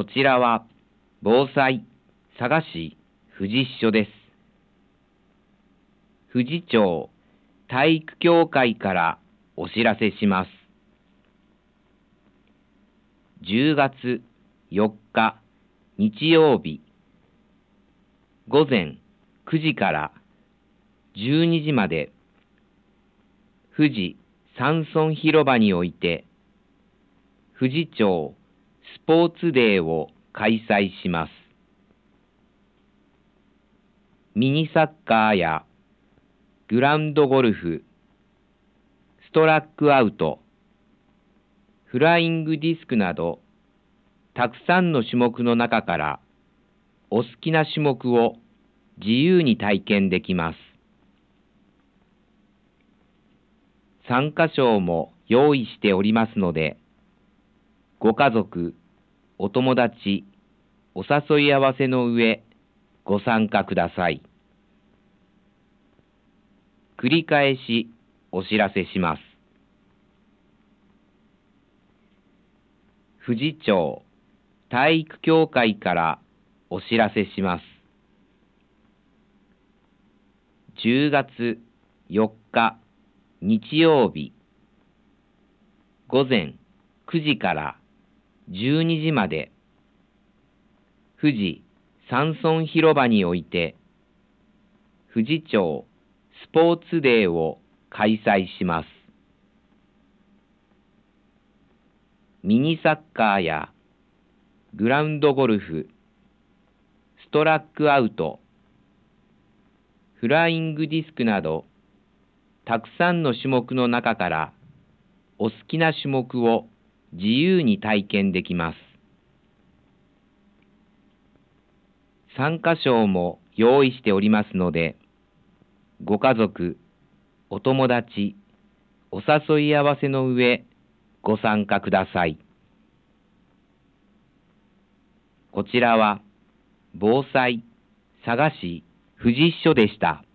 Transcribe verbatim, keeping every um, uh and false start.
ちらは防災佐賀市富士支所です。富士町体育協会からお知らせします。じゅうがつよっか日曜日午前くじからじゅうにじまで富士山村広場において富士町スポーツデーを開催します。ミニサッカーやグラウンドゴルフ、ストラックアウト、フライングディスクなどたくさんの種目の中からお好きな種目を自由に体験できます。参加賞も用意しておりますので、ご家族、お友達、お誘い合わせの上、ご参加ください。繰り返しお知らせします。富士町体育協会からお知らせします。じゅうがつよっか日曜日午前くじからじゅうにじまで富士山村広場において富士町スポーツデーを開催します。ミニサッカーやグラウンドゴルフ、ストラックアウト、フライングディスクなどたくさんの種目の中からお好きな種目を自由に体験できます。参加賞も用意しておりますので、ご家族、お友達、お誘い合わせの上、ご参加ください。こちらは防災佐賀市富士支所でした。